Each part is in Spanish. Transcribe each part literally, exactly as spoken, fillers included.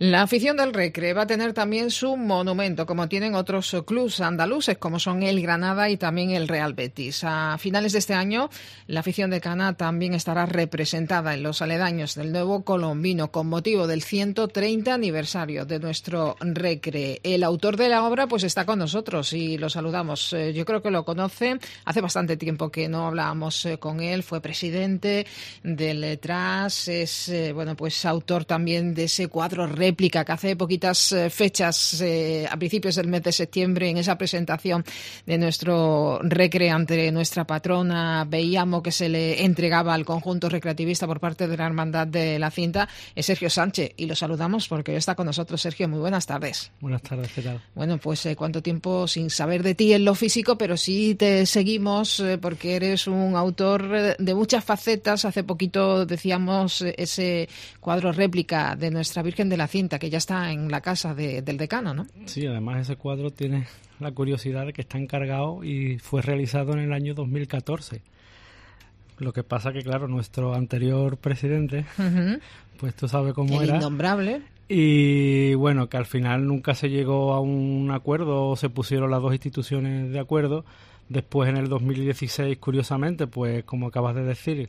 La afición del Recre va a tener también su monumento, como tienen otros clubes andaluces, como son el Granada y también el Real Betis. A finales de este año, la afición de Cana también estará representada en los aledaños del Nuevo Colombino, con motivo del ciento treinta aniversario de nuestro Recre. El autor de la obra pues está con nosotros y lo saludamos. Eh, yo creo que lo conoce. Hace bastante tiempo que no hablábamos eh, con él. Fue presidente del T R A S, es eh, bueno pues autor también de ese cuadro réplica que hace poquitas eh, fechas, eh, a principios del mes de septiembre, en esa presentación de nuestro Recre ante nuestra patrona, veíamos que se le entregaba al conjunto recreativista por parte de la Hermandad de la Cinta. Es Sergio Sánchez y lo saludamos porque hoy está con nosotros. Sergio, muy buenas tardes. Buenas tardes, ¿qué tal? Bueno, pues eh, cuánto tiempo sin saber de ti en lo físico, pero sí te seguimos eh, porque eres un autor de muchas facetas. Hace poquito decíamos eh, ese cuadro réplica de nuestra Virgen de la Cinta, que ya está en la casa de, del decano, ¿no? Sí, además ese cuadro tiene la curiosidad de que está encargado y fue realizado en el año dos mil catorce. Lo que pasa que, claro, nuestro anterior presidente, uh-huh. pues tú sabes cómo el era. El innombrable. Y bueno, que al final nunca se llegó a un acuerdo o se pusieron las dos instituciones de acuerdo. Después, en el dos mil dieciséis, curiosamente, pues como acabas de decir,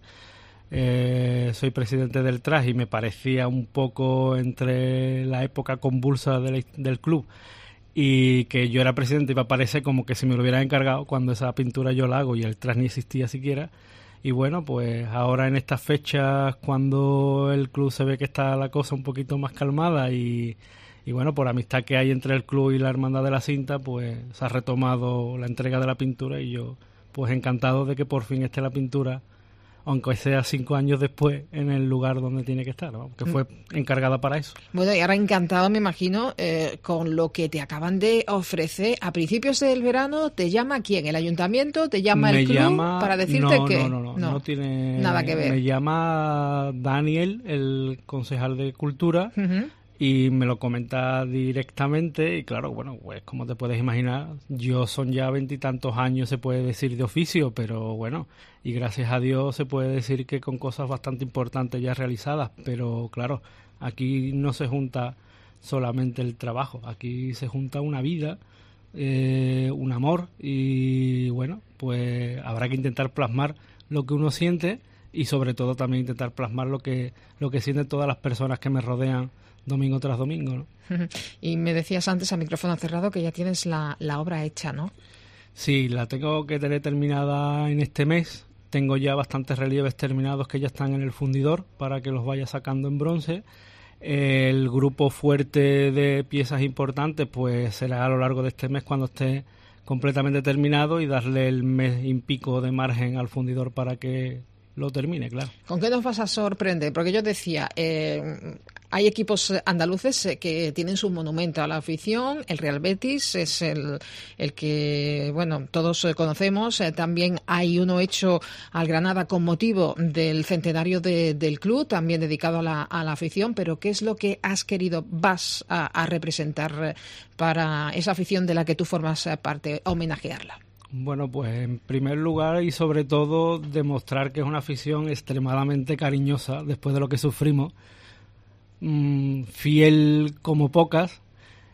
Eh, soy presidente del T R A S y me parecía un poco entre la época convulsa del, del club y que yo era presidente, iba a parecer como que si me lo hubieran encargado cuando esa pintura yo la hago y el T R A S ni existía siquiera. Y bueno, pues ahora en estas fechas, cuando el club se ve que está la cosa un poquito más calmada y, y bueno, por amistad que hay entre el club y la Hermandad de la Cinta, pues se ha retomado la entrega de la pintura y yo pues encantado de que por fin esté la pintura, aunque sea cinco años después, en el lugar donde tiene que estar, ¿no? Que fue encargada para eso. Bueno, y ahora encantado, me imagino, eh, con lo que te acaban de ofrecer. A principios del verano, ¿te llama quién? ¿El ayuntamiento? ¿Te llama me el club llama, para decirte no, que...? No, no, no, no, no tiene nada que ver. Me llama Daniel, el concejal de Cultura, uh-huh. y me lo comenta directamente y claro, bueno, pues como te puedes imaginar, yo son ya veintitantos años, se puede decir, de oficio, pero bueno, y gracias a Dios se puede decir que con cosas bastante importantes ya realizadas, pero claro, aquí no se junta solamente el trabajo, aquí se junta una vida, eh, un amor y bueno, pues habrá que intentar plasmar lo que uno siente y sobre todo también intentar plasmar lo que, lo que sienten todas las personas que me rodean domingo tras domingo, ¿no? Y me decías antes a micrófono cerrado que ya tienes la, la obra hecha, ¿no? Sí, la tengo que tener terminada en este mes. Tengo ya bastantes relieves terminados que ya están en el fundidor para que los vaya sacando en bronce. El grupo fuerte de piezas importantes pues será a lo largo de este mes cuando esté completamente terminado y darle el mes y pico de margen al fundidor para que lo termine, claro. ¿Con qué nos vas a sorprender? Porque yo decía, eh, hay equipos andaluces que tienen su monumento a la afición. El Real Betis es el, el que, bueno, todos conocemos. Eh, también hay uno hecho al Granada con motivo del centenario de, del club, también dedicado a la, a la afición. Pero ¿qué es lo que has querido, vas a, a representar para esa afición de la que tú formas parte, homenajearla? Bueno, pues en primer lugar y sobre todo demostrar que es una afición extremadamente cariñosa después de lo que sufrimos, mmm, fiel como pocas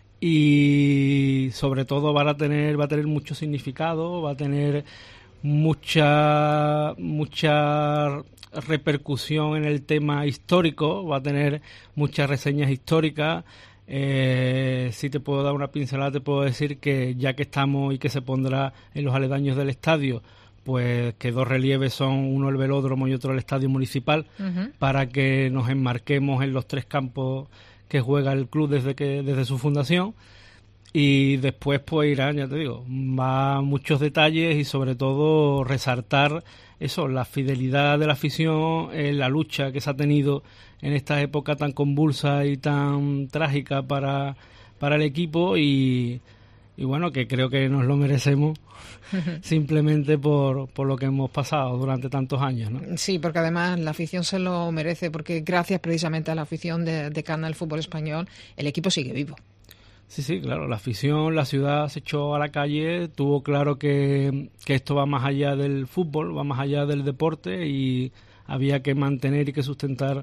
y sobre todo va a tener va a tener mucho significado, va a tener mucha mucha repercusión en el tema histórico, va a tener muchas reseñas históricas. Eh, si te puedo dar una pincelada, te puedo decir que ya que estamos y que se pondrá en los aledaños del estadio, pues que dos relieves son uno el velódromo y otro el estadio municipal, uh-huh. para que nos enmarquemos en los tres campos que juega el club desde que desde su fundación. Y después pues irán, ya te digo, va muchos detalles y sobre todo resaltar eso, la fidelidad de la afición, eh, la lucha que se ha tenido en esta época tan convulsa y tan trágica para, para el equipo y, y bueno, que creo que nos lo merecemos simplemente por, por lo que hemos pasado durante tantos años, ¿no? Sí, porque además la afición se lo merece, porque gracias precisamente a la afición de, de Cana, el fútbol español, el equipo sigue vivo. Sí, sí, claro, la afición, la ciudad se echó a la calle, tuvo claro que, que esto va más allá del fútbol, va más allá del deporte y había que mantener y que sustentar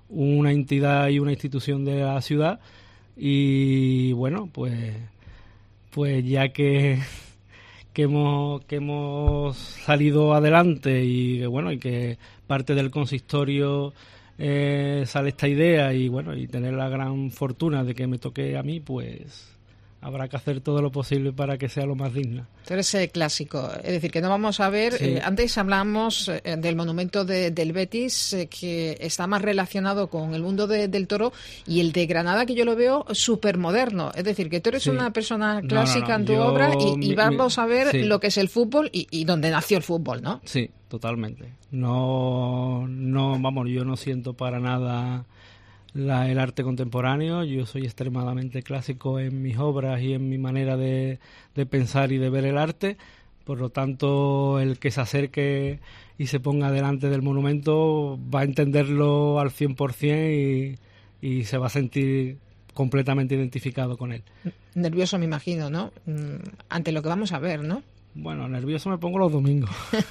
una entidad y una institución de la ciudad. Y bueno, pues pues ya que que hemos que hemos salido adelante y que bueno y que parte del consistorio eh, sale esta idea y bueno y tener la gran fortuna de que me toque a mí, pues habrá que hacer todo lo posible para que sea lo más digna. Tú eres eh, clásico, es decir, que no vamos a ver... Sí. Eh, antes hablamos eh, del monumento de, del Betis, eh, que está más relacionado con el mundo de, del toro, y el de Granada, que yo lo veo súper moderno. Es decir, que tú eres sí. una persona clásica no, no, no. en tu yo, obra y, y vamos mi, a ver sí. lo que es el fútbol y, y dónde nació el fútbol, ¿no? Sí, totalmente. No, no, vamos, yo no siento para nada... La, el arte contemporáneo. Yo soy extremadamente clásico en mis obras y en mi manera de, de pensar y de ver el arte, por lo tanto el que se acerque y se ponga delante del monumento va a entenderlo al cien por ciento y, y se va a sentir completamente identificado con él. Nervioso me imagino, ¿no? Ante lo que vamos a ver, ¿no? Bueno, nervioso me pongo los domingos.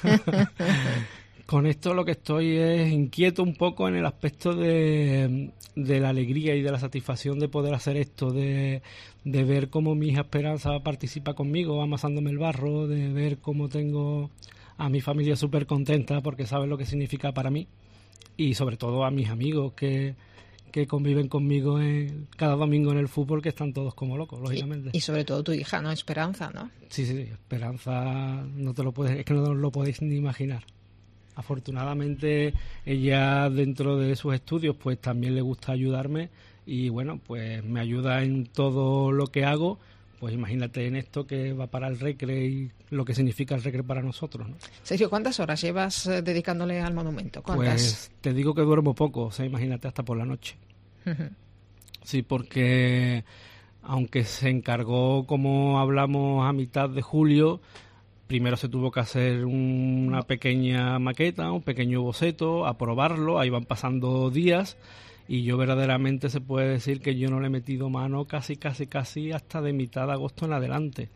Con esto lo que estoy es inquieto un poco en el aspecto de, de la alegría y de la satisfacción de poder hacer esto, de, de ver cómo mi hija Esperanza participa conmigo amasándome el barro, de ver cómo tengo a mi familia súper contenta porque sabe lo que significa para mí, y sobre todo a mis amigos que, que conviven conmigo en, cada domingo en el fútbol, que están todos como locos, lógicamente. Y, y sobre todo tu hija, ¿no? Esperanza, ¿no? Sí, sí, Esperanza, no te lo puedes, es que no lo podéis ni imaginar. Afortunadamente ella, dentro de sus estudios, pues también le gusta ayudarme y bueno, pues me ayuda en todo lo que hago. Pues imagínate en esto que va para el Recre y lo que significa el Recre para nosotros, ¿no? Sergio, ¿cuántas horas llevas dedicándole al monumento? ¿Cuántas? Pues te digo que duermo poco, o sea, imagínate, hasta por la noche. Uh-huh. Sí, porque aunque se encargó, como hablamos, a mitad de julio, primero se tuvo que hacer una pequeña maqueta, un pequeño boceto, aprobarlo, ahí van pasando días y yo verdaderamente se puede decir que yo no le he metido mano casi, casi, casi hasta de mitad de agosto en adelante.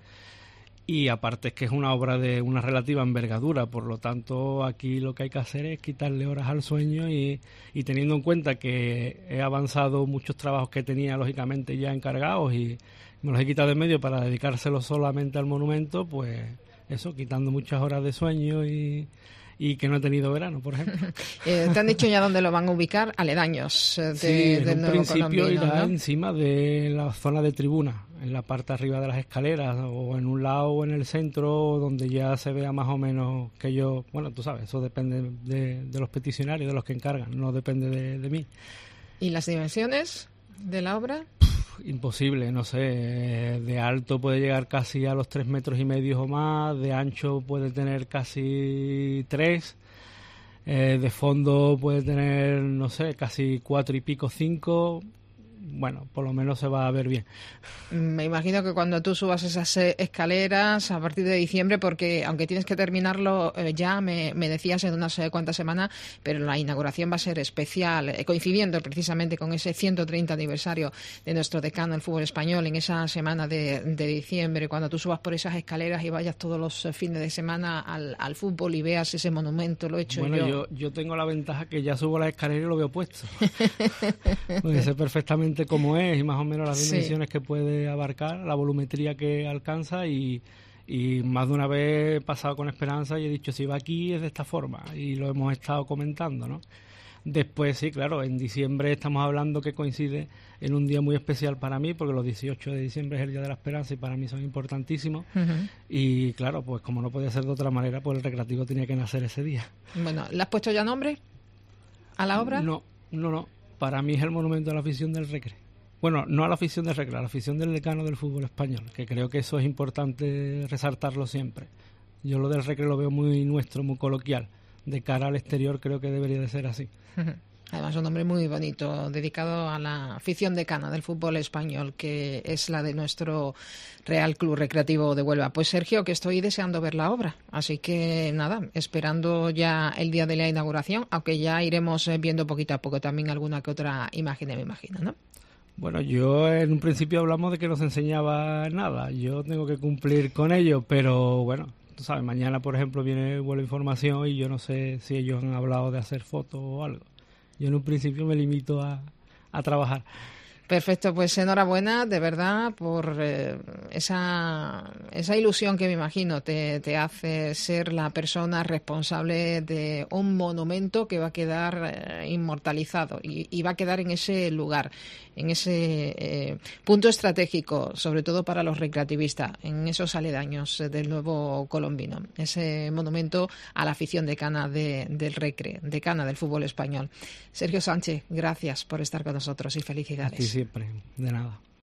Y aparte es que es una obra de una relativa envergadura, por lo tanto aquí lo que hay que hacer es quitarle horas al sueño y, y teniendo en cuenta que he avanzado muchos trabajos que tenía lógicamente ya encargados y me los he quitado de medio para dedicárselos solamente al monumento, pues... eso, quitando muchas horas de sueño y, y que no he tenido verano, por ejemplo. eh, ¿Te han dicho ya dónde lo van a ubicar? Aledaños de, sí, en del un principio irá, ¿no? encima de la zona de tribuna, en la parte arriba de las escaleras, o en un lado o en el centro, donde ya se vea más o menos que yo... Bueno, tú sabes, eso depende de, de los peticionarios, de los que encargan, no depende de, de mí. ¿Y las dimensiones de la obra? Imposible, no sé, de alto puede llegar casi a los tres metros y medio o más, de ancho puede tener casi tres, eh, de fondo puede tener, no sé, casi cuatro y pico, cinco. Bueno, por lo menos se va a ver bien. Me imagino que cuando tú subas esas escaleras a partir de diciembre, porque aunque tienes que terminarlo eh, ya, me, me decías en unas eh, cuantas semanas, pero la inauguración va a ser especial, eh, coincidiendo precisamente con ese ciento treinta aniversario de nuestro decano del fútbol español, en esa semana de, de diciembre, cuando tú subas por esas escaleras y vayas todos los fines de semana al, al fútbol y veas ese monumento, lo he hecho bueno, yo. yo. Yo tengo la ventaja que ya subo las escaleras y lo veo puesto. Porque sé perfectamente cómo es y más o menos las dimensiones sí. que puede abarcar, la volumetría que alcanza y, y más de una vez he pasado con Esperanza y he dicho, si va aquí es de esta forma y lo hemos estado comentando, ¿no? Después sí, claro, en diciembre estamos hablando que coincide en un día muy especial para mí, porque los dieciocho de diciembre es el Día de la Esperanza y para mí son importantísimos. Uh-huh. Y claro, pues como no podía ser de otra manera, pues el Recreativo tenía que nacer ese día. Bueno, ¿le has puesto ya nombre a la obra? No, no, no. Para mí es el monumento a la afición del Recre. Bueno, no a la afición del Recre, a la afición del decano del fútbol español, que creo que eso es importante resaltarlo siempre. Yo lo del Recre lo veo muy nuestro, muy coloquial. De cara al exterior creo que debería de ser así. Además, un nombre muy bonito, dedicado a la afición decana del fútbol español, que es la de nuestro Real Club Recreativo de Huelva. Pues Sergio, que estoy deseando ver la obra, así que nada, esperando ya el día de la inauguración, aunque ya iremos viendo poquito a poco también alguna que otra imagen, me imagino, ¿no? Bueno, yo en un principio hablamos de que no se enseñaba nada, yo tengo que cumplir con ello, pero bueno, tú sabes, mañana por ejemplo viene Vuelo Información y yo no sé si ellos han hablado de hacer fotos o algo. yo en un principio me limito a, a trabajar. Perfecto, pues enhorabuena de verdad por eh, esa, esa ilusión que me imagino te, te hace ser la persona responsable de un monumento que va a quedar eh, inmortalizado y, y va a quedar en ese lugar, en ese eh, punto estratégico, sobre todo para los recreativistas, en esos aledaños del nuevo colombino, ese monumento a la afición decana de, del Recre, decana del fútbol español. Sergio Sánchez, gracias por estar con nosotros y felicidades. Siempre, de nada.